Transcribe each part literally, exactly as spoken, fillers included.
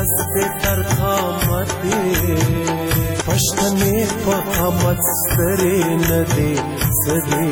دست در قامته پشتنه فقامت سره نده سده.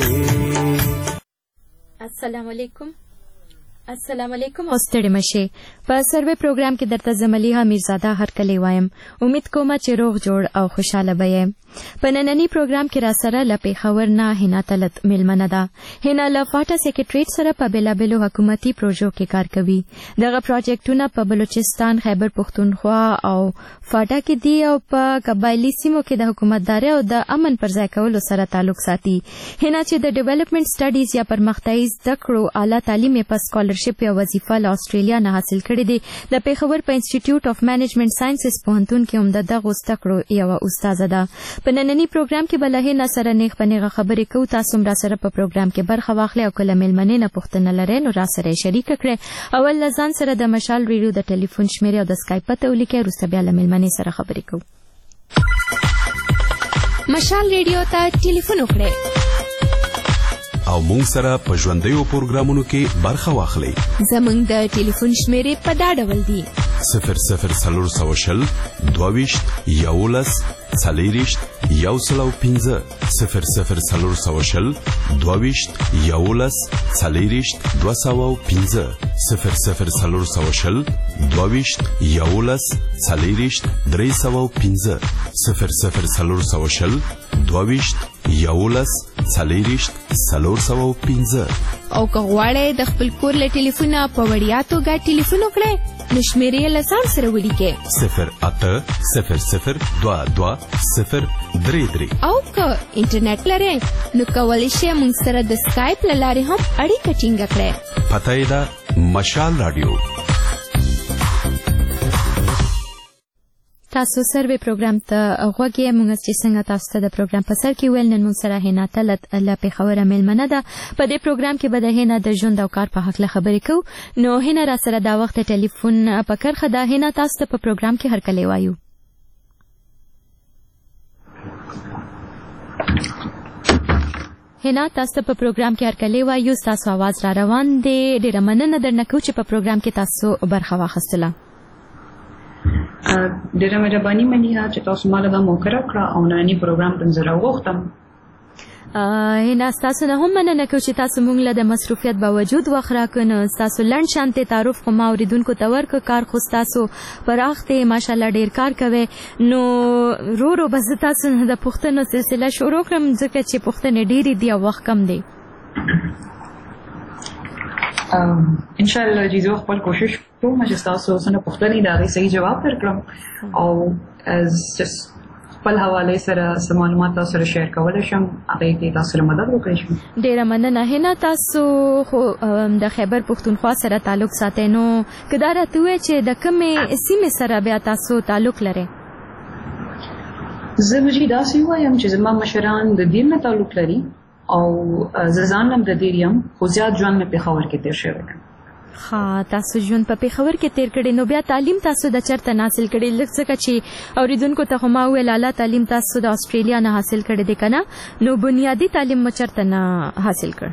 السلام علیکم. السلام علیکم او ستړي مشه. په سروې پروګرام کې درته زملیها میرزاده هر کلی وایم. امید کوم چې روغ جوړ او خوشاله به. په نننی پروګرام کې را سره لپې خبر نه هینا تلت ملمنه ده. هینا له فاټا سیکریټریټ سره په بلابلو حکومتي پروژو کې کار کوي. دغه پروجیکټونه په بلوچستان، خیبر پختونخوا او فاټا کې دي او په قبایلی سیمو کې د حکومتداري او د امن پر ځای کولو سره تعلق ساتي. هینا چې د ډیولپمنٹ سټډیز یا پرمختیایي زده کړو اعلی تعلیم په سکالرشپ یا وظیفه له استرالیا نه حاصل کړې دي. د پیښور په انسټیټیوټ اف منیجمنت ساينسز پوهنتون کې هم د دغه زده کړو یو استاد ده. په نننی پروګرام کې بلهه نصر نیغ پنیغه خبرې کوو. تاسو هم را سره په پروګرام کې برخه واخلئ او کله ملمنې نه پوښتنه لرئ نو را سره شریک کړئ. اول لزان سره د مشال ریډیو د ټلیفون شمیره او د اسکایپ ته ولیکئ. وروسته بیا له ملمنې سره خبرې کوو. مشال ریډیو ته ټلیفون وکړئ او مونږ سره په ژوندیو پروګرامونو کې برخه واخلئ. زمونږ د ټلیفون شمیرې په دا ډول دي: صفر صفر څلور سوه شل دوه ویشت یولس څلېرویشت یو سل او پنځه صفر صفر څلور سوه شل دوه ویشت یولس څلېرویشت دوه سوه او پنځه صفر صفر څلور سوه شل دوه ویشت یولس څلېرویشت درې سوه او پنځه صفر صفر څلور سوه شل دوه ویشت یولس څلېرویشت څلور سوه او پنځه. او که غواړئ د خپل کور له ټلیفونه په وړیا توګه ټلیفون وکړئ نو شمیرې یې له ځان سره ولیکئ: صفر اته صفر صفر دوه دوه صفر درې درې. او که انټرنیټ لرئ نو کولی شئ موږ سره د سکایپ له لارې هم اړیکه ټینګه کړئ. پته یې ده مشال راډیو. تاسو سروې پروګرام ته غوږ یې. موږ چې څنګه تاسو ته د پروګرام په سر کې ویل، نن موږ سره هینا تلت له پیښوره مېلمنه ده. په دې پروګرام کې به د هینا د ژوند او کار په هکله خبرې کوو. نو هینا را سره دا وخت ټلیفون په کرښه ده. هینا تاسو ته په پروګرام کې هرکلی وایو. هینا تاسو ته په پروګرام کې هرکلی وایو. ستاسو اواز را روان دی. ډېره مننه درنه کوو چې په پروګرام کې تاسو برخه واخیستله. ډیره مهرباني مني چې تاسو ماله دا موقع راکړه او نننی پروګرام ته زه راوغوښتم. هینا ستاسو نه هم مننه کوو چې تاسو موږ له د مصروفیت باوجود وخت راکړ. نو ستاسو لنډ شانتې تعارف خو ما اورېدونکو ته ورکړ. کار خو ستاسو پراخ دی، ماشاءالله ډېر کار کوئ. نو رو رو به زه تاسو نه د پوښتنو سلسله شروع کړم ځکه چې پوښتنې ډېرې دي او وخت کم دی. ان شاء الله چې زه خپل کوشش کوم چې تاسو څنګه پوښتنې دا غي صحیح جواب درکړم او از خپل حواله سره سم معلومات تاسو سره شیر کولای شم. هغه کې تاسو سره مدد وکړئ شم. ډیره مننه. هینا تاسو خو د خیبر پختونخوا سره تعلق ساتئ. نو کدا راته وای چې د کومې سیمې سره بیا تاسو تعلق لرئ؟ زه وجې داسې وایم چې زما مشران د دین نه تعلق لري او زه ځان هم د دې یم، خو زیات ژوند مې پېښور کې تېر شوی دی. ښه، تاسو ژوند په پېښور کې تېر کړی. نو بیا تعلیم تاسو د چېرته نه حاصل کړی؟ لږ ځکه چې اورېدونکو ته خو ما وویل اعلی تعلیم تاسو د اسټرالیا نه حاصل کړی دی که نه؟ نو بنیادي تعلیم مو چېرته نه حاصل کړ؟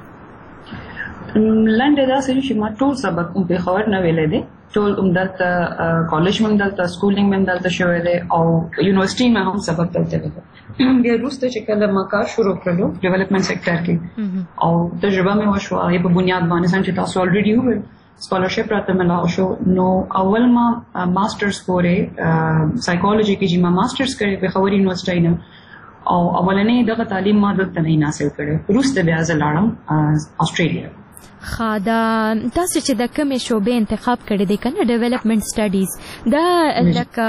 لنډه داسې چې ما ټول سبق هم پېښور نه ویلی دی. ټول هم دلته کالج مې هم دلته، سکولینګ مې هم دلته شوی دی او یونیورسټي مې هم سبق دلته ویلی. بیا وروسته چې کله ما کار شروع کړلو ډیولپمنټ سیکټر کې او تجربه مې وشوه، هغې په بنیاد باندې څنګه چې تاسو الریډي وویل سکالرشپ راته ملاو شو. نو اول ما ماسټرز پورې سایکالوجي کې چې ما ماسټرز کړی پېښور یونیورسټۍ نه او اولنې دغه تعلیم ما دلته نه حاصل کړی. وروسته بیا زه لاړم اسټرالیا. ښه، دا تاسو چې د کومې شعبې انتخاب کړی دی که نه ډیولپمنټ سټډیز، دا لکه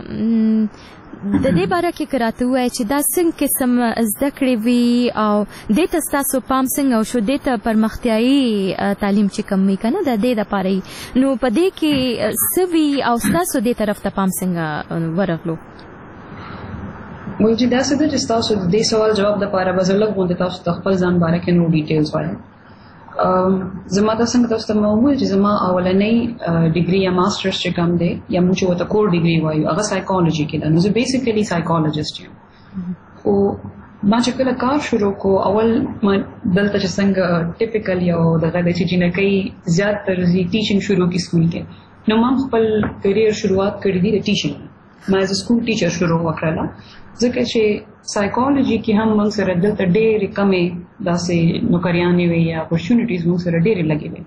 د دې باره کې که راته ووایئ چې دا څنګه قسم زده کړې وي او دې ته ستاسو پام څنګه وشو؟ دې ته پرمختیایي تعلیم چې کوم وي که نه د دې دپاره یي، نو په دې کې څه وي او ستاسو دې طرف ته پام څنګه ورغلو؟ وایي چې داسې ده چې ستاسو د دې سوال جواب دپاره به زه لږ غوندې تاسو ته خپل ځان باره کې نور ډیټیلز وایم. زما ته څنګه تاسو ته مې وویل چې زما اولنۍ ډیګري یا ماسټرز چې کوم دی یا موږ چې ورته کور ډیګري وایو هغه سایکالوجي کې ده. نو زه بیسیکلی سایکالوجسټ یم. خو ما چې کله کار شروع کو اول ما دلته چې څنګه ټیپیکل یو دغه دی چې جنکۍ زیاتتر ټیچینګ شروع کی سکول کې نو ما خپل کریئر شروعات کړی دی د ټیچینګ. ما از سکول ټیچر شروع وکړه ځکه چې سایکالوجي کې هم موږ سره دلته ډېرې کمې داسې نوکریانې وي یا اپورچونټیز موږ سره ډېرې لګې وي.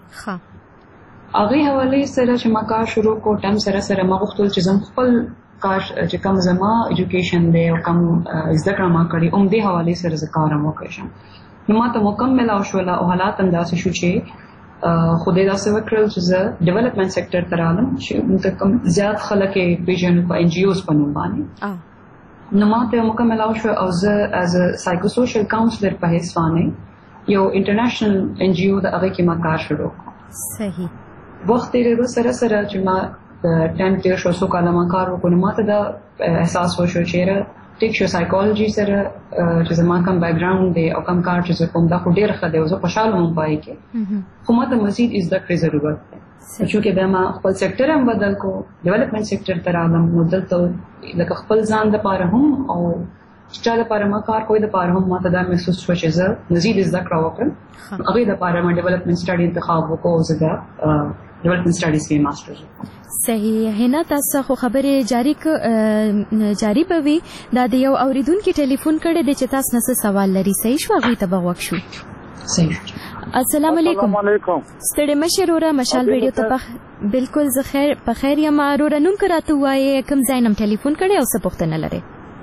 هغې حوالې سره چې ما کار شروع کړو ټایم سره سره ما غوښتل چې زه خپل کار چې کوم زما ایجوکیشن دی او کوم زده کړه ما کړې عمدې حوالې سره زه کار هم وکړی شم. نو ما ته موقع میلاو شوله او حالات هم داسې شو چې خو دې داسې وکړل چې زه ډیولپمنټ سیکټر ته رالم چې موږ کوم زیات خلک یې پېژنو په این جی اوز په نوم باندې. نو ما ته موقع میلاو شو او زه ایز ا سایکو سوشل کاونسلر په حیث باندې یو انټرنیشنل این جی او د هغې کې ما کار شروع کړو. صحیح. وخت تېرېدو سره سره چې ما ټایم تېر شو څو کاله ما کار وکړو نو ما ته دا احساس وشو چې یاره ټیک شو سایکالوجي سره چې زما کوم بیکګراوند دی او کوم کار چې زه کوم دا خو ډېر ښه دی او زه خوشحاله وم په هغې کې خو ما ته مزید زده کړې ضرورت دی. چونکې بیا ما خپل سیکټر هم بدل کو ډیولپمنټ سیکټر ته رالم نو دلته لکه خپل ځان دپاره هم او چا دپاره ما کار کوی دپاره هم ما ته دا محسوس شوه چې زه مزید زده کړه وکړم. هغې دپاره ما ډیولپمنټ سټډي انتخاب وکړو او زه دا ډیولپمنټ سټډیز کې ماسټرز وکړم. صحیح. هنا تاسو خو خبرې جاری جاری به وي دا د یو اوریدونکي ټلیفون کړی دی چې تاسو نه څه سوال لري. صحیح شو هغې ته به غوږ شو. صحیح. السلام علیکم. ستړی مه شې وروره مشال ریډیو ته بالکل زه خیر په خیر یم. وروره نوم که راته ووایې کوم ځای نه م ټلیفون کړی او څه پوښتنه لرې؟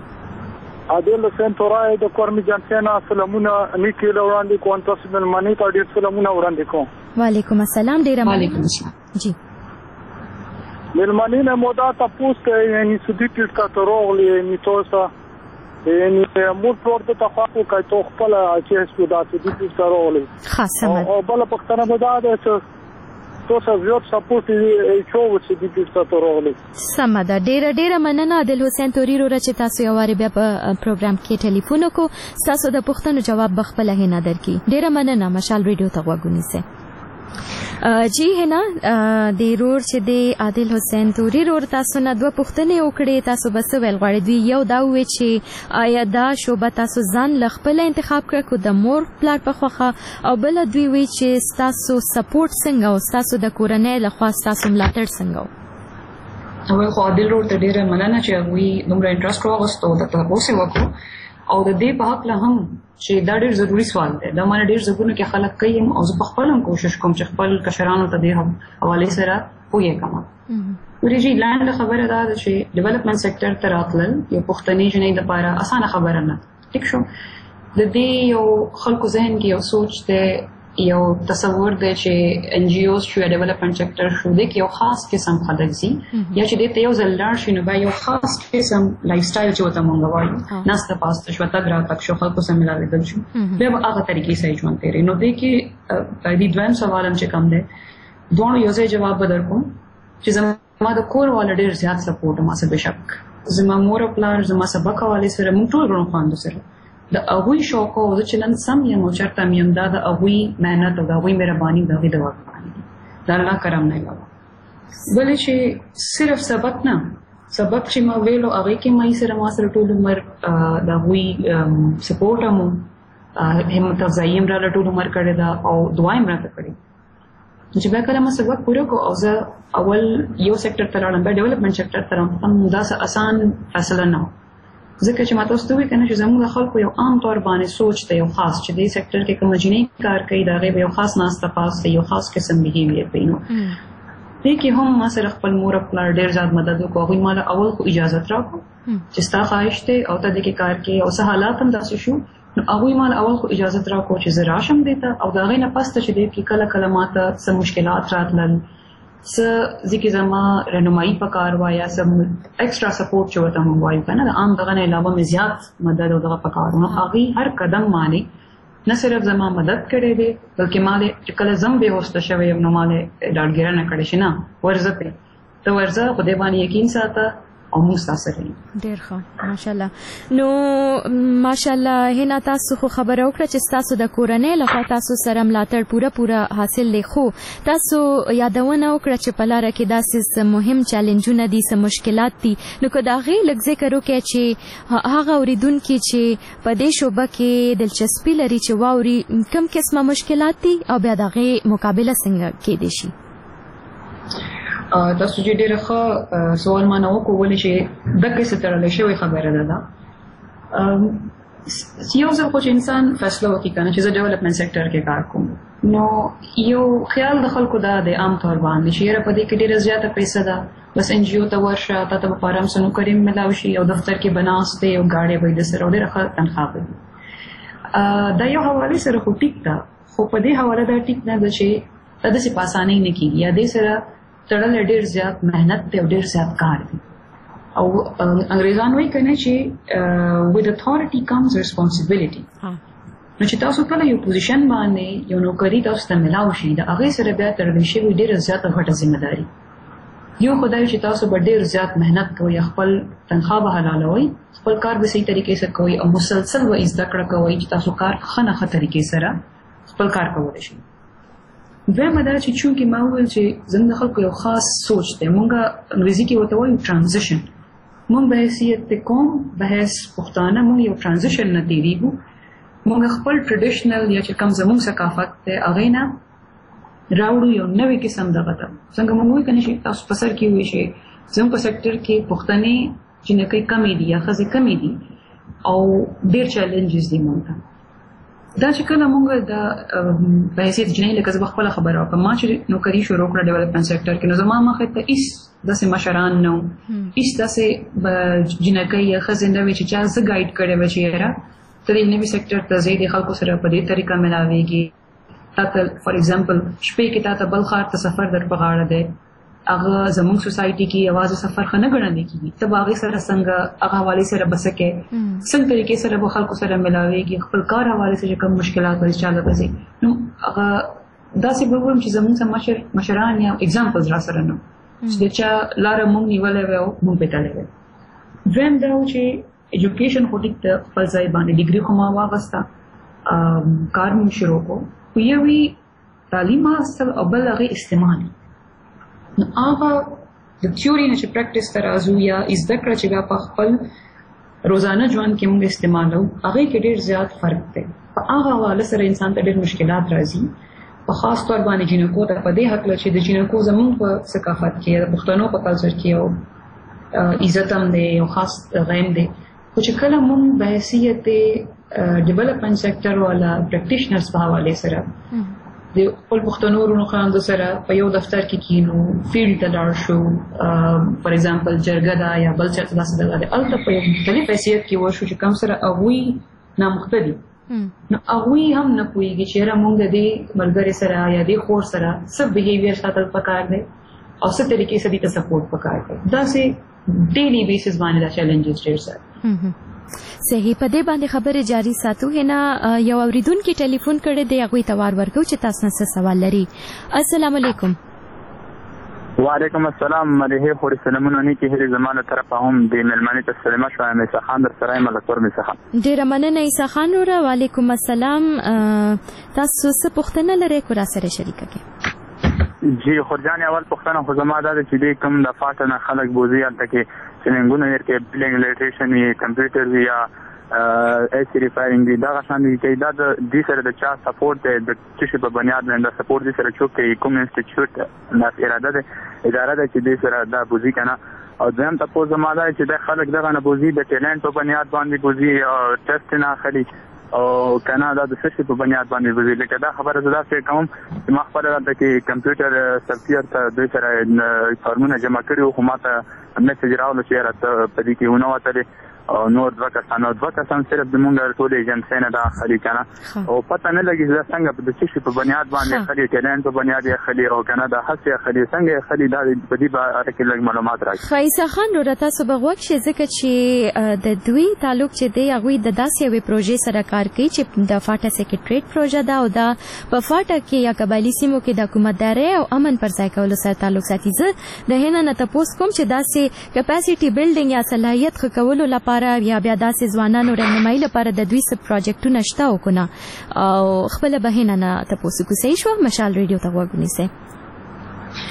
عادل حسین تورای د کورمي جانسینا سلامونه نیکې له وړاندې کوم تاسو مېلمنې ته ډېر سلامونه وړاندې کوم. وعلیکم السلام. ډېره وعلیکم السلام. جی مېلمنې نه مو دا تپوس کوي یعنې سودي ټیټ کا ته راغلې یعنې تاسو یعنې موږ ورته تخواف وکړی تو خپله چې هېڅ دا سودي ټیټ کا راغلې او بله پوښتنه به دا ده چې تاسو زیات سپورټ یې چوو چې دې ټیټ کا ته راغلې. سمه ده. ډېره ډېره مننه عادل حسین توري وروره چې تاسو یو وارې بیا په پروګرام کې ټلیفون وکړو. ستاسو د پوښتنو جواب به خپله هینا درکړي. ډېره مننه. مشال ریډیو ته غوږ ونیسئ. جی هینا د رور چې د عادل حسین توري رور تاسو نه دوه پوښتنې وکړې. تاسو به څه ویل غواړئ؟ دوی یو دا وویل چې آیا دا شوبه تاسو ځان له خپله انتخاب کړه که د مور پلار په خوښه او بله دوی وایي چې ستاسو سپورټ څنګه او ستاسو د کورنۍ لخوا ستاسو ملاتړ څنګه و؟ اول خو عادل رور ته ډېره مننه چې هغوی دومره انټرسټ واغوست او درته تپوس یې وکړو او د دې په هکله هم چې دا ډېر ضروري سوال دی. دا مانه ډېر ځایونو کې خلک کوي او زه په خپل هم کوشش کوم چې خپل کشرانو ته دې حوالې سره پوهېږم. ورې جي لنډه خبره دا ده چې ډیولپمنټ سیکټر ته راتلل یو پښتني نجلۍ دپاره اسانه خبره نه. ټیک شو. د دې یو خلکو ذهن کې یو سوچ دی یو تصور دی چې ان جی اوز شو یا ډیولپمنټ سیکټر شو دی کې یو خاص قسم خلک ځي یا چې دې ته یو ځل لاړ شي نو به یو خاص قسم لایف سټایل چې ورته مونږ وایو ناسته پاسته شو تګ راتګ شو خلکو سره ملاوېدل شو بیا به هغه طریقې سره ژوند تېروي. نو دې کې دې دویم سوال هم چې کوم دی دواړو یو ځای جواب به درکړم چې زما د کور والا ډېر زیات سپورټ ما سره بېشک زما مور او پلار زما سبق حوالې سره مونږ ټول ګڼو خواندو سره د هغوی شوق او زه چې نن سم یم او چېرته م یم دا د هغوی محنت او د هغوی مهرباني د هغوی دعاګانې دي د الله کرم نه علاوه. بلې چې صرف سبق نه سبق چې ما ویلو هغې کې ما یې سره ما سره ټول عمر د هغوی سپورټ هم همت افزایي هم راله ټول عمر کړې ده او دعا یې م راته کړې. چې بیا کله ما سبق پوره کړو او زه اول یو سیکټر ته لاړم بیا ډیولپمنټ سیکټر ته راغلم داسې اسان فیصله نه و ځکه چې ما تاسو ته ووایي که نه چې زموږ د خلکو یو عام طور باندې سوچ دی یو خاص چې دې سیکټر کې کومه جینۍ کار کوي د هغې به یو خاص ناسته پاس دی یو خاص قسم بهیویر دی. نو دې کې هم ما سره خپل مور او پلار ډېر زیات مدد وکړو. هغوی ما له اول خو اجازت راکړو چې ستا خواهش دی او ته دې کې کار کوې او څه حالات هم داسې شو نو هغوی ما له اول خو اجازت راکړو چې زه راشم دې ته او د هغې نه پس ته چې دې کې کله کله ما ته څه مشکلات راتلل څه ځکه زما رهنمایي پکار وه یا څه ایکسټرا سپورټ چې ورته موږ وایو که نه د عام دغه نه علاوه مې زیات مدد او دغه پکار نو هغوی هر قدم باندې نه صرف زما مدد کړی دی بلکې ما دې چې کله زه هم بېهوسته شوی یم نو ما دې ډاډګیرنه کړې چې نه ورځه پرې ته ورځه خدای باندې یقین ساته او موږ ستا سره یو. ډېر ښه ماشاءالله. نو ماشاءالله هینا تاسو خو خبره وکړه چې ستاسو د کورنۍ لخوا تاسو سره ملاتړ پوره پوره حاصل دی خو تاسو یادونه وکړه چې په لاره کې داسې مهم چیلنجونه دي څه مشکلات دي نو که د هغې لږ ذکر وکړئ چې هغه اورېدونکي چې په دې شعبه کې دلچسپي لري چې واوري کوم قسمه مشکلات دي او بیا د هغې مقابله څنګه کیدی شي؟ تاسو چې ډېر ښه سوال ما نه وکړو ولې چې دغه څه تړلی شوې خبره ده دا یو ځل خو چې انسان فیصله وکړي کنه چې زه ډیولپمنٹ سیکټر کې کار کوم نو یو خیال د خلکو دا د عام طور باندې چې یاره په دې کې ډېره زیاته پیسه ده بس ان جی او ته ورشه تا ته په آرام سره نوکري ملاو شي او دفتر کې بناست دی او ګاډی به د سره ډېره ښه تنخواه به دا یو حواله سره خو ټیک ده خو په دې حواله دا ټیک نه ده چې دا داسې په اسانۍ نه کېږي یا دې سره تړل ډېر زیات محنت دی او ډېر زیات کار دی او انګریزان وایي کنه چې with authority comes responsibility نو چې تاسو کله یو پوزیشن باندې یو نوکری تاسو ته ملاو شي دا هغه سره بیا تړل شي ډېر زیات غټه ذمہداري یو خدای چې تاسو به ډېر زیات محنت کوئ خپل تنخواه به حلالوي خپل کار به صحیح طریقې سره کوئ او مسلسل به زده کړه کوئ چې تاسو کار ښه نه ښه طریقې سره خپل کار کولی شئ دویمه دا چې چونکې ما وویل چې زموږ خلکو یو خاص سوچ دی مونږ انګریزي کې ورته وایو ټرانزیشن مونږ به حیثیت د قوم به حیث پښتانه مونږ یو ټرانزیشن نه تېرېږو مونږ خپل ټریډیشنل یا چې کوم زموږ ثقافت دی هغې نه راوړو یو نوی قسم دغه ته څنګه مونږ وایو که نه شي تاسو په سر کې وایي چې زموږ په سیکټر کې پښتنې جنکۍ کمې دي یا ښځې کمې دي او ډېر چیلنجز دي مونږ ته دا چې کله مونږ د په حیثیت جنۍ لکه زه به خپله خبره وکړم ما چې نوکري شروع کړه ډیولپمنټ سیکټر کې نو زما مخې ته هېڅ داسې مشران نه وو هېڅ داسې جنکۍ یا ښځې نه وې چې چا زه ګایډ کړې وه چې یاره ته دې نوي سیکټر ته ځې د خلکو سره په دې طریقه ملاوېږي تا ته فار ایگزامپل شپې کې تا ته بل ښار ته سفر در په غاړه دی هغه زموږ سوسایټي کې یوازې سفر ښه نه ګڼلی کېږي ته به هغې سره څنګه هغه حوالې سره به څه کوې څنګه طریقې سره به خلکو سره ملاوېږي خپل کار حوالې سره چې کوم مشکلات به چا له به ځي نو هغه داسې به ووایم چې زموږ څه مشر مشران یا اګزامپلز را سره نه چې د چا لاره مونږ نیولی وی او مونږ پې تللی وی دویم دا و چې ایجوکیشن خو ټیک ته خپل ځای باندې ډیګري خو ما واغسته کار مونږ شروع کړو خو یو وي تعلیم حاصل او بل هغې استعمال نو هغه د تیوري نه چې پریکټس ته راځو یا زده کړه چې بیا په خپل روزانه ژوند کې موږ استعمالو هغې کې ډېر زیات فرق دی په هغه حواله سره انسان ته ډېر مشکلات راځي په خاص طور باندې جینکو ته په دې هکله چې د جینکو زموږ په ثقافت کې د پښتنو په کلچر کې یو عزت هم دی یو خاص غیم دی خو چې کله موږ په حیثیت د ډیولپمنټ سیکټر والا پریکټیشنرز په حوالې سره د خپل پښتنو ورونو خویندو سره په یو دفتر کې کینو فیلډ ته لاړ شو فار ایگزامپل جرګه ده یا بل چېرته داسې دغه دی هلته په یو مختلف حیثیت کې ورشو چې کوم سره هغوی نامخته دي نو هغوی هم نه پوهېږي چې یاره مونږ د دې ملګرې سره یا دې خور سره څه بهیویئر ساتل پکار دی او څه طریقې سره دې ته سپورټ پکار دی داسې ډیلی بیسس باندې دا چیلنجز ډېر سره صحیح په دې باندې خبرې جاری ساتو هنا یو اوریدونکي ټلیفون کړی دی هغوی ته وار ورکوو چې تاسو نه څه سوال لري السلام علیکم وعلیکم السلام مریحې خورې سلامونه نیکې هیلې زما له طرفه هم د مېلمنې ته سلمه شویم عیسی خان در سره یم له کور مې څخه ډېره مننه عیسی خان وروره وعلیکم السلام تاسو څه پوښتنه لرئ که راسره شریکه کړئ جی خورجان اول پوښتنه خو زما دا ده چې دې کوم د فاټه نه خلک بوځي هلته کې سیلینګونه ډېر کې بلډینګ الیکټریشن وي کمپیوټر وي یا ایسی ریپیرینګ وي دغه شان دي کوي دا د دې سره د چا سپورټ دی د څه شي په بنیاد باندې دا سپورټ دې سره څوک کوي کوم انسټیټیوټ داسې اراده ده اداره ده چې دې سره دا بوځي که نه او دویم تپوس زما دا چې دا خلک دغه نه بوځي د ټیلنټ په بنیاد باندې بوځي او ټیسټ نه اخلي او کنه دا د څه شي په بنیاد باندې بوځي لکه دا خبره زه داسې کوم چې ما خپله دلته کې کمپیوټر سافټویر ته دوی سره فارمونه جمع کړي وو خو ما ته میسج راغلو چې یاره ته په دې کې ونه وتلې او نور دوه کسان او دوه کسان صرف زمونږ ټولې ایجنسۍ نه دا اخلي که نه او پته نه لګي چې دا څنګه د څه شي په بنیاد باندې اخلي ټیلنټ په بنیاد یې اخلي او که نه د هڅې اخلي څنګه یې اخلي دا په دې باره کې لږ معلومات راکړي ښه عیسی خان وروره تاسو به غوږ شئ ځکه چې د دوی تعلق چې دی هغوی د داسې یوې پروژې سره کار کوي چې د فاټه سیکریټریټ پروژه ده او دا په فاټه کې یا قبایلي سیمو کې د حکومتدارۍ او امن پر ځای کولو سره تعلق ساتي زه د هنا نه تپوس کوم چې داسې کپاسیټي بلډینګ یا صلاحیت ښه کولو لپاره یا بیا داسې ځوانانو رهنمایي لپاره د دوی څه پروجیکټونه شته او که نه او خپله به هنا نه تپوس وکړو صحیح شوه مشال ریډیو ته غوږ ونیسئ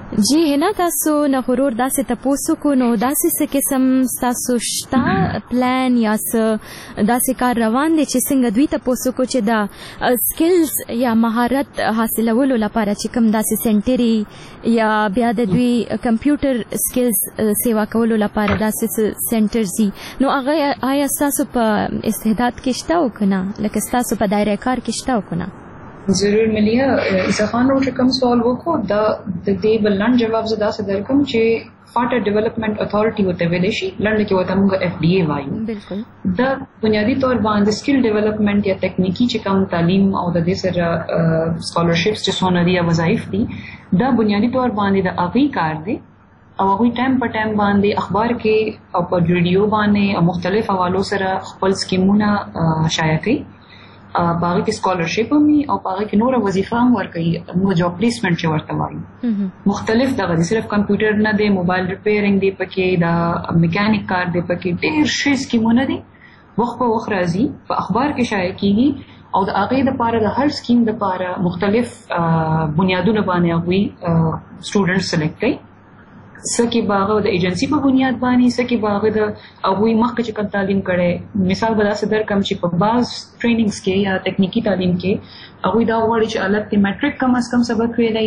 جی هنا تاسو نه غرور داسې تاسو کو نو داسې څه قسم تاسو شتا پلان یا څه داسې کار روان دي چې څنګه دوی تاسو کو چې دا سکلز یا مهارت حاصلولو لپاره چې کوم داسې سنټري یا بیا د دوی کمپیوټر سکلز سیوا کولو لپاره داسې سنټرز دي نو هغه آیا تاسو په استعداد کې شته او کنه لکه تاسو په دایره کار کې شته او کنه ضرور ملیا عیسی خان نو چې کوم سوال وکړو دا د دې بلند جواب زدا سره درکم چې فاټر ډیولپمنٹ اتھارټي وته ویل شي لړل کې وته موږ اف ډي اي وایو بالکل دا بنیادی طور باندې سکل ډیولپمنٹ یا تکنیکی چې کوم تعلیم او د دې سره سکالرشپس چې څونه دي وظایف دي دا بنیادی طور باندې د اغي کار دی او هغه ټایم په ټایم باندې اخبار کې او په ریډیو باندې او مختلف حوالو سره خپل سکیمونه شایع کوي باغی کې سکالرشپ هم او باغی کې نور وظیفه هم ورکوي نو جاب پلیسمنٹ چې ورته وایي مختلف دغه صرف کمپیوټر نه دی موبایل ریپیرینګ دی پکې دا میکانیک کار دی پکې ډېر شي سکیمونه دي وخت په وخت راځي په اخبار کې شایع کیږي او د هغې دپاره د هر سکیم دپاره مختلف بنیادونه باندې هغوی سټوډنټ سلیکټ کوي څه کې باغه د ایجنسی په بنیاد باندې څه کې باغه د هغوی مخکې چې کوم تعلیم کړی مثال به داسې درکړم چې په بعض ټریننګز کې یا تکنیکی تعلیم کې هغوی دا غواړي چې الګ کې میټرک کم از کم سبق ویلی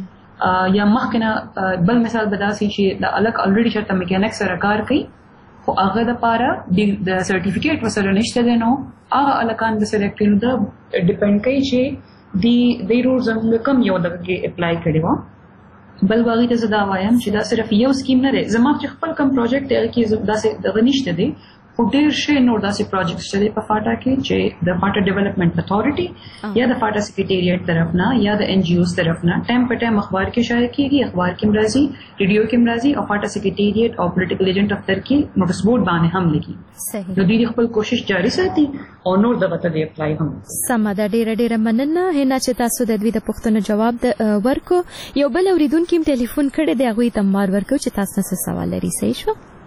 یا مخکې نه بل مثال به داسې چې د الګ الریډي چېرته میکانیک سره کار کوي خو هغه دپاره د سرټیفیکیټ ورسره نشته دی نو هغه الګان به سلیکټ کړي نو دا ډیپینډ کوي چې دی رول زموږ کم یو دغه کې اپلای کړی وه بل باغی ته زه دا وایم چې دا صرف یو سکیم نه دی زما چې خپل کوم پروجیکټ دی هغه کې داسې دغه نشته دی خو ډېر ښه نور داسې پروجیکټس چې دی په فاټا کې چې د فاټا ډیولپمنٹ اتھارټي یا د فاټا سیکریټریټ طرف نه یا د ان جی اوز طرف نه ټایم په ټایم اخبار کې شایع کېږي اخبار کې هم راځي ریډیو کې هم راځي او فاټا سیکریټریټ او پولیټیکل ایجنټ دفتر کې نوټس بورډ باندې هم لګي نو دوی خپل کوشش جاري ساتي او نور دغه ته دی اپلای هم سمه ده ډېره ډېره مننه هنا چې تاسو د دوی د پوښتنو جواب ورکو یو بل اورېدونکي هم ټلیفون کړی دی هغوی ته مار ورکو چې تاسو نه څه سوال لري صحیح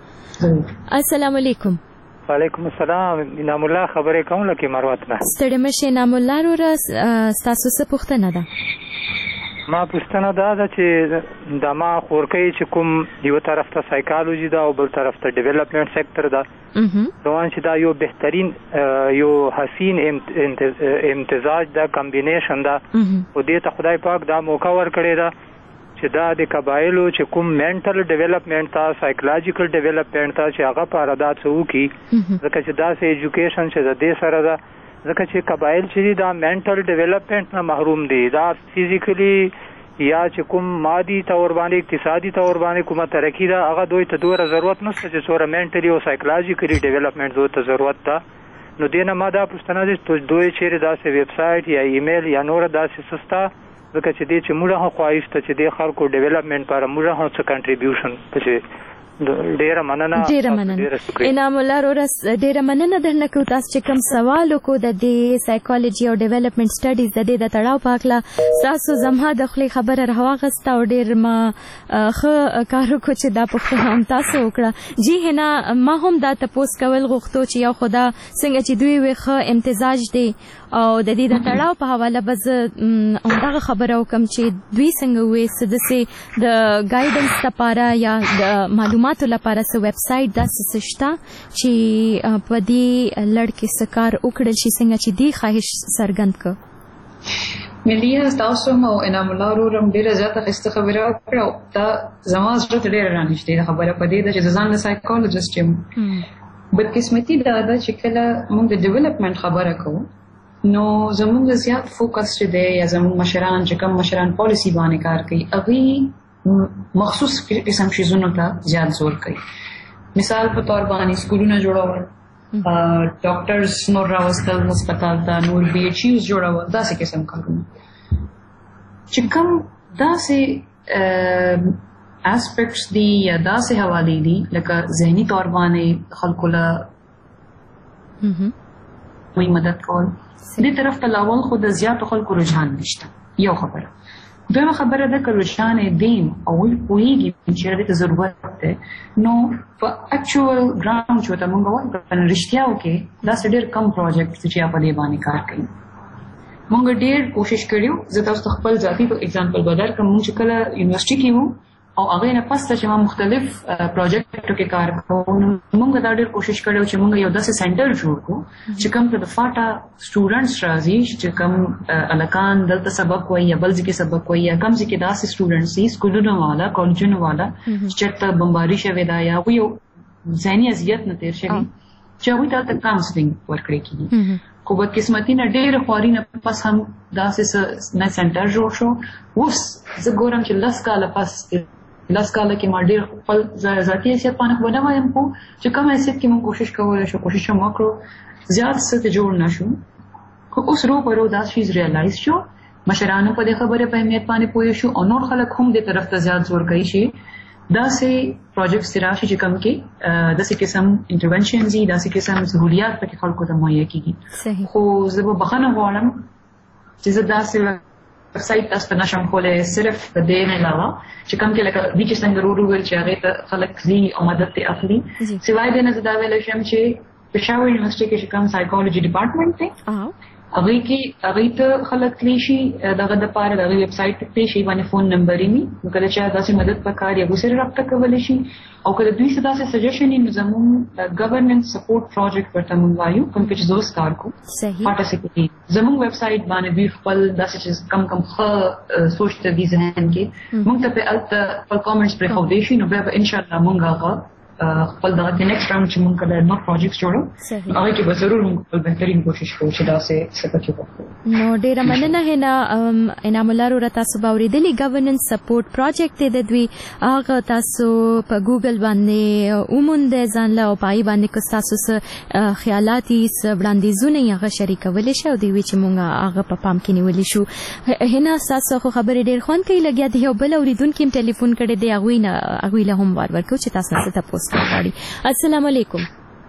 شو السلام علیکم وعلیکم السلام انعام الله خبرې کوم لکه مروت نه ستړي مشه انعام الله ورو تاسو څه پوښتنه ده ما پوښتنه دا ده چې د ما خورکۍ چې کوم یو طرف ته سایکالوجي ده او بل طرف ته ډیولپمنٹ سیکټر ده روان چې دا یو بهترین یو حسین امتزاج ده کمبینیشن ده او دې ته خدای پاک دا موقع ورکړې ده چې دا د قبایلو چې کوم مینټل ډیولپمنٹ تا سایکولوژیکل ډیولپمنٹ تا چې هغه په اړه دا څه وکړي ځکه چې داسې ایجوکیشن چې د دې سره ده ځکه چې قبایل چې دا مینټل ډیولپمنٹ نه محروم دي دا فزیکلی یا چې کوم مادي تور باندې اقتصادي تور باندې کومه ترقی ده هغه دوی ته دوره ضرورت نشته چې څوره مینټلی او سایکولوژیکلی ډیولپمنٹ دوی ته ضرورت ده نو دې نه ما دا پوښتنه ده دوی چیرې داسې ویب سایټ یا ایمیل یا نور داسې سستا ځکه چې دې چې موږ هم خواهش ته چې دې خلکو ډیولپمنٹ لپاره موږ هم څه کنټریبیوشن چې ډیره مننه ډیره مننه انعام الله ورس ډیره مننه درنه کو تاسو چې کوم سوال کو د دې سایکولوژي او ډیولپمنٹ سټډیز د دې د تړاو پاکله تاسو زما د خپل خبره راوغسته او ډیر ما خه کارو کو چې دا پوښتنه هم تاسو وکړه جی هنا ما هم دا تاسو کول غوښتو چې یو خدا څنګه چې دوی وخه امتزاج دی او د دې د تړاو په حواله بز همدغه خبره وکم چې دوی څنګه وې سدسي د ګایډنس لپاره یا د معلوماتو لپاره څه ویب سایټ داسې شته چې په دې لړ کې څه کار وکړل شي څنګه چې دې خواهش څرګند کړه ملیا تاسو مو انعام الله ورم ډیره زیاته خسته خبره وکړه دا زما زړه ته ډیره رانیشته خبره پدې ده چې ځان له سایکولوژیست یم بدقسمتي دا ده چې کله موږ د ډیولپمنٹ خبره کوو نو زموږ زیات فوکس چې دی یا زموږ مشران چې کوم مشران پالیسی باندې کار کوي هغوی مخصوص قسم شیزونو ته زیات زور کوي مثال په طور باندې سکولونه جوړول ډاکټرز نور راوستل هسپتال ته نور بی ایچ یوز جوړول داسې قسم کارونه چې کوم داسې اسپیکټس دي یا داسې حوالې دي لکه ذهني طور باندې خلکو له وی مدد کول دې طرف ته لاول خو د زیاتو خلکو رجحان نشته یو خبره دویمه خبره ده که رجحان دیم او پوهیږي چې دې ته ضرورت ده نو په اکچوال ګراوند چې ته مونږ وایو په رښتیا کې دا ډېر کم پروجیکټ چې په دې باندې کار کوي مونږ ډېر کوشش کړیو. زه تاسو ته خپل ذاتي اگزامپل بدر کوم چې کله یونیورسيټي کې وو او هغه نه پس چې ما مختلف پروجیکټو کې کار کوم موږ دا ډېر کوشش کړو چې موږ یو داسې سنټر جوړ کړو چې کوم ته د فاټا سټوډنټس راځي چې کوم الکان دلته سبق وایي یا بل ځکه سبق وایي یا کوم ځکه داسې سټوډنټس دي سکولونو والا کالجونو والا چې ته بمباري شوی دا یا یو ځاني اذیت نه تیر شوی چې هغوی ته دلته کاونسلینګ ورکړی کېږي. خو بدقسمتي نه ډېر خواري نه پس هم داسې نه سنټر جوړ شو. اوس زه ګورم چې لس کاله پس لس کاله کې ما ډېر خپل ذاتي حیثیت باندې خو نه وایم خو چې کوم حیثیت کې موږ کوشش کولی شو کوشش هم وکړو زیات څه ته جوړ نه شو. خو اوس رو په رو دا چیز ریالایز شو مشرانو په دې خبره په اهمیت باندې پوه شو او نور خلک هم دې طرف ته زیات زور کوي چې داسې پروجیکټس چې راشي چې کوم کې داسې قسم انټرونشنز دي داسې قسم سهولیات پکې خلکو ته مهیا کېږي. خو زه به بخښنه غواړم چې زه داسې ویب سایټ تاسو ته نشم کولی صرف د دې نه علاوه چې کوم کې لکه دې چې څنګه ورو ویل چې هغې ته خلک ځي او مدد ترې اخلي. سوای دې نه زه دا ویلی شم چې پېښور یونیورسټۍ کې چې کوم سایکالوجي ډپارټمنټ دی هغې کې هغې ته خلک تللی شي دغه دپاره د هغې ویب سایټ ته شي باندې فون نمبر یې وي نو کله چې داسې مدد پکار یا هغوی سره رابطه کولی شي او که د دوی څه داسې سجیشن وي نو زموږ ګورننس سپورټ پروجیکټ ورته موږ وایو کوم کې چې زه اوس کار کوم فاټا سیکورټي زموږ ویب سایټ باندې دوی خپل داسې چې کم کم ښه سوچ ته دي ذهن کې موږ ته پرې هلته خپل کامنټس پرېښودی شي نو بیا به انشاءالله موږ هغه خپل دغه کې نیکسټ راوند چې موږ کله نور پروجیکټس جوړو هغې کې به ضرور موږ خپل بهترین کوشش کوو چې داسې څه پکې وکړو. نو ډېره مننه هینا انعام الله وروره تاسو به اورېدلي ګورننس سپورټ پروجیکټ دی د دوی هغه تاسو په ګوګل باندې وموندئ ځان له او په هغې باندې که ستاسو څه خیالات یي څه وړاندیزونه یي هغه شریکولی شئ او دوی وي چې موږ هغه په پام کې نیولی شو. هینا ستاسو خو خبرې ډېر خوند کوي لګیا د یو بل اورېدونکي هم ټلیفون کړی دی هغوی نه هغوی له هم وار ورکوو چې تاسو نه څه تپوس السلام علیکم.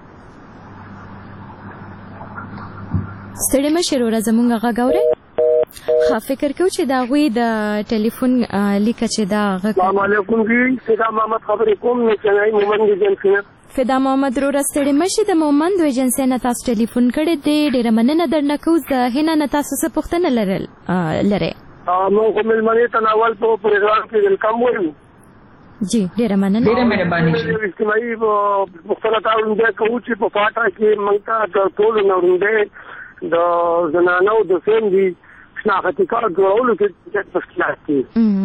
ستړي مشر ورځ زمونږ غږ اورئ؟ ښه فکر کوو چې د هغوی د ټلیفون لیکه چې دا غږ السلام علیکم جی فدا محمد خبرې کوم نشنای مومند ایجنسي نه فدا محمد وروره ستړي مشي د مومند ایجنسي نه تاسو ټلیفون کړی دی ډېره مننه درنه کوو د هینا نه تاسو څه پوښتنه لرل لرئ؟ موږ خو مېلمنې ته ناول په پروګرام کې ویلکم وایو. جی ډېره مننه ډېره مهرباني اجتماعي مختلط اورنده کوو چې په فاټا کې موږ ته د ټولو نه اورنده د زنانو د فیملي شناختي کارت جوړولو کې تشکیلات دي.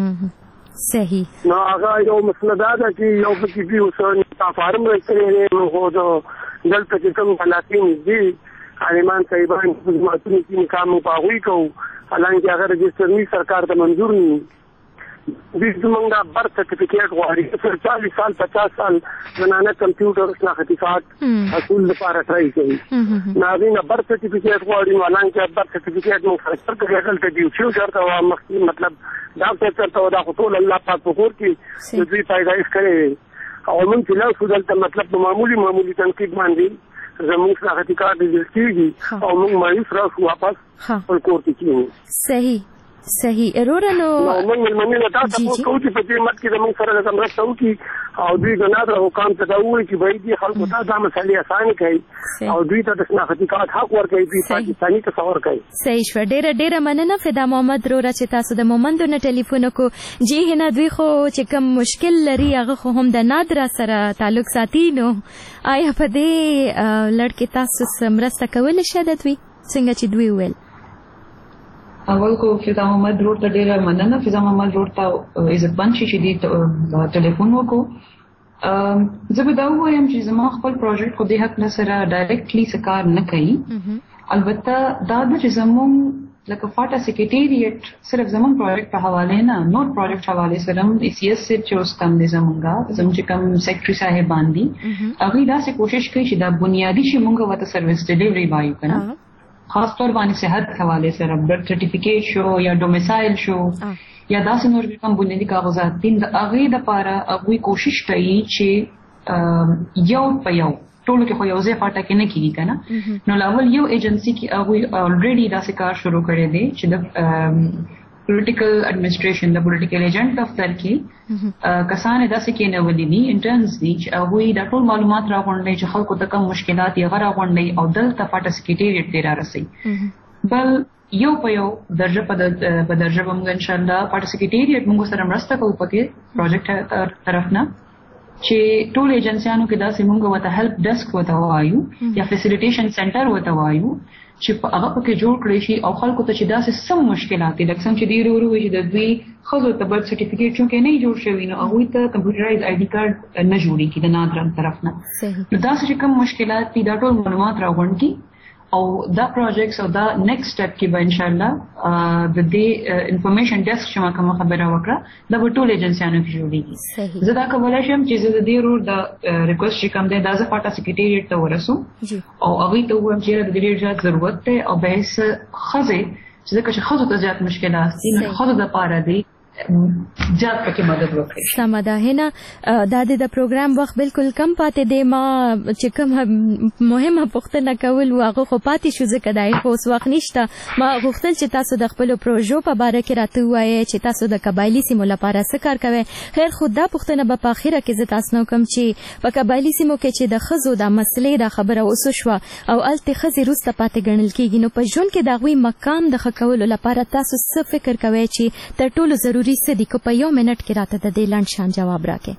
صحیح نو هغه یو مسله دا ده چې یو پکې دي اوس فارم راځي نو خو دلته چې کوم حالاتین دي عالمان صاحبان خدماتونه کې کار مو پاوی کوو حالانکه هغه رجسټر نه سرکار ته منظور نه بیس زمونږ دا برث سرټیفکیټ غواړي تر چالیس سال پچاس سال زنانه کمپیوټر شناختي کارت حصول لپاره ټرای کوي نو هغې نه برث سرټیفکیټ غواړي نو حالانکه برث سرټیفکیټ مو فرسټر کې دلته ډي سي چېرته وه مخکې مطلب ډاکټر چېرته وه دا خو ټول الله پاک په کور کې د دوی پیدایش کړی او موږ چې لاړ شو دلته مطلب په معمولي معمولي تنقید باندې زموږ شناختي کارت ډیجل کېږي او موږ مایوس راشو واپس خپل کور کې کېږو. صحیح صحیح وروره نو موږ مېلمنې نه تاسو تپوس کوو چې په دې مد کې زموږ سره لږه مرسته وکړي او دوی د نادره حکام ته دا ووایي چې باید دې خلکو ته دا مسلې اسانې کوي او دوی ته د شناختي کارت حق ورکوي دوی پاکستاني تصور کوي. صحیح شوه ډېره ډېره مننه فدا محمد وروره چې تاسو د مومندو نه ټلیفون وکړو. جی هینا دوی خو چې کوم مشکل لري هغه خو هم د نادره سره تعلق ساتي نو آیا په دې لړ کې تاسو څه مرسته کولی شئ د دوی څنګه چې دوی وویل؟ اول کو فضا محمد روډ ته ډېره مننه فضا محمد روډ ته عزتمند شي چې دې ټلیفون وکړو. زه به دا ووایم چې زما خپل پروجیکټ خو دې حق نه سره ډایرکټلی څه کار نه کوي البته دا ده چې زموږ لکه فاټا سیکریټریټ صرف زموږ پروجیکټ په حوالې نه نور پروجیکټ حوالې سره هم ای سی ایس صاحب چې اوس کم دی زموږ زموږ چې کم سیکرټري صاحبان دي هغوی داسې کوشش کوي چې دا بنیادي شي موږ ورته سروس ډیلیوري وایو که نه خاص طور باندې صحت حوالې سره بلډ سرټیفیکیټ شو یا ډومیسایل شو یا داسې نور کوم بنیادي کاغذات دي د هغې دپاره هغوی کوشش کوي چې یو په یو ټولو کې خو یو ځای فاټا کې نه کېږي که نه نو لاول یو ایجنسي کې هغوی الریډي داسې کار شروع کړی دی چې د پولیټیکل اډمنسټریشن د پولیټیکل ایجنټ دفتر کې کسان یې داسې کېنولي دي انټرنز دي چې هغوی دا ټول معلومات راغونډوي چې خلکو ته کوم مشکلات یې هغه راغونډوي او دلته فاټا سیکریټریټ ته رارسوي. بل یو په یو درجه په درجه موږ ان شاء الله پارټ سکریټریټ موږ سره مرسته کوو پکې پروجیکټ طرف نه چې ټول ایجنسیانو کې داسې موږ وته هیلپ ډیسک وته وایو یا فیسیلیټیشن سنټر وته وایو چې په هغه پکې جوړ کړی شي او خلکو ته چې داسې سم مشکلات دي لکه څنګه چې دی ورو ورو چې د دوی خزو ته برث سرټیفیکیټ چونکې نه جوړ شوی نو هغه ته کمپیوټرایز آی ډي کارت نه جوړي کی د نادرم طرف نه نو داسې چې کوم مشکلات دي دا ټول معلومات راغونډ کی او دا پروجیکټس او دا نیکسټ سټپ کې به ان شاء الله د دې انفارمیشن ډیسک چې ما کوم خبره وکړه دا به ټول ایجنسیانو کې جوړیږي زه دا کولای شم چې زه د دې رور د ریکوست چې کوم دی دا زه پاټه سکریټریټ ته ورسوم او هغه ته وایم چې د دې ډېر ضرورت دی او به څه خزه چې ځکه چې خزو ته زیات مشکلات دي نو خزو د پاره دی جات پکې مدد وکړي سمه ده هنا د دې د پروګرام وخت بالکل کم پاتې دی ما چې کوم مهمه پوښتنه کول واغه خو پاتې شو ځکه دای خو اوس وخت نشته ما غوښتل چې تاسو د خپل پروژو په باره کې راته وایي چې تاسو د قبایلی سیمو لپاره څه کار کوئ خیر خو دا پوښتنه به په اخیره کې زه تاسو نو کوم چې په قبایلی سیمو کې چې د خزو د مسلې د خبره اوسه شو او الته خزي روسته پاتې ګڼل کېږي نو په ژوند کې دا غوي مقام د خکولو لپاره تاسو څه فکر کوئ چې تر ټولو ضروري ضروري څه دي که په یو منټ کې راته د دې لاند شان جواب راکې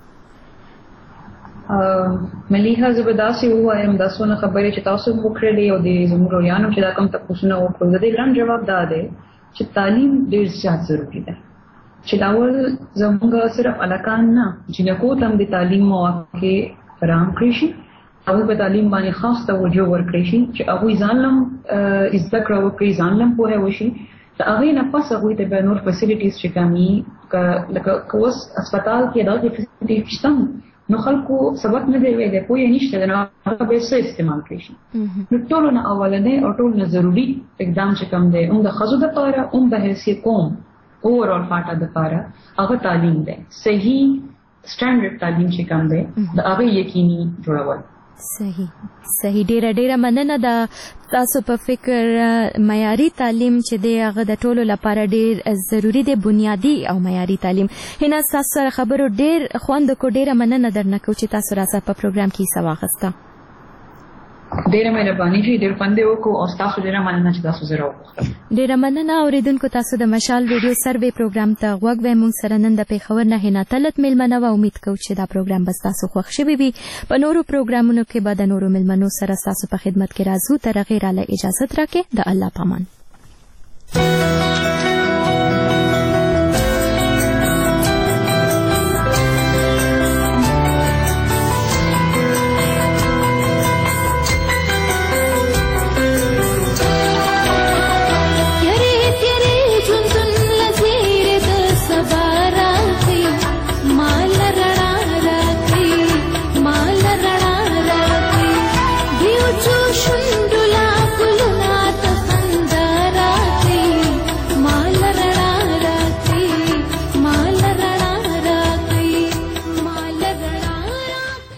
ملیحه زه به داسې ووایم دا څونه خبرې چې تاسو مو کړلې او د زموږ ورویانو چې دا کوم تپوسونه وکړو د دې لاند جواب دا دی چې تعلیم ډېر زیات ضروري ده چې دا ول زموږ صرف الکان نه جنکو ته هم د تعلیم مواقع فراهم کړي شي هغوی په تعلیم باندې خاص توجه ورکړي شي چې هغوی ځان لم زده کړه وکړي ځان لم پوهه وشي د هغې نه پس هغوی ته به نور فیسیلیټیز چې کمي لکه که اوس هسپتال کې دغه فیسیلیټي شته نو خلکو سبق نه دی ویلی پوه یې نشته نو هغه به څه استعمال کړی شي نو ټولو نه اولنی او ټولو نه ضروري اقدام چې کوم دی هم د ښځو دپاره هم د حیثیت قوم اوورال پاټه دپاره هغه تعلیم دی صحیح سټنډرډ تعلیم چې کوم دی د هغې یقیني جوړول صحیح صحیح ډیره ډیره مننه د تاسو په فکر معیاري تعلیم چې دی هغه د ټولو لپاره ډیر ضروری دی بنیادی او معیاري تعلیم هنا تاسو سره خبرو ډیر خوند کو ډیره مننه درنه کو چې تاسو را سره په پروګرام کې حصہ واخیسته ډیره مهرباني چې ډیر پند وکړو او تاسو ډیره مننه چې تاسو زه راوغوښتم ډیره مننه اوریدونکو تاسو د مشال ریډیو سروې پروګرام ته غوږ وې مونږ سره نن د پیښور نه هینا تلت ملمنه و امید کوم چې دا پروګرام به تاسو خوښ شي وي په نورو پروګرامونو کې به د نورو ملمنو سره تاسو په خدمت کې راځو تر غیر له اجازه راکې د الله پامان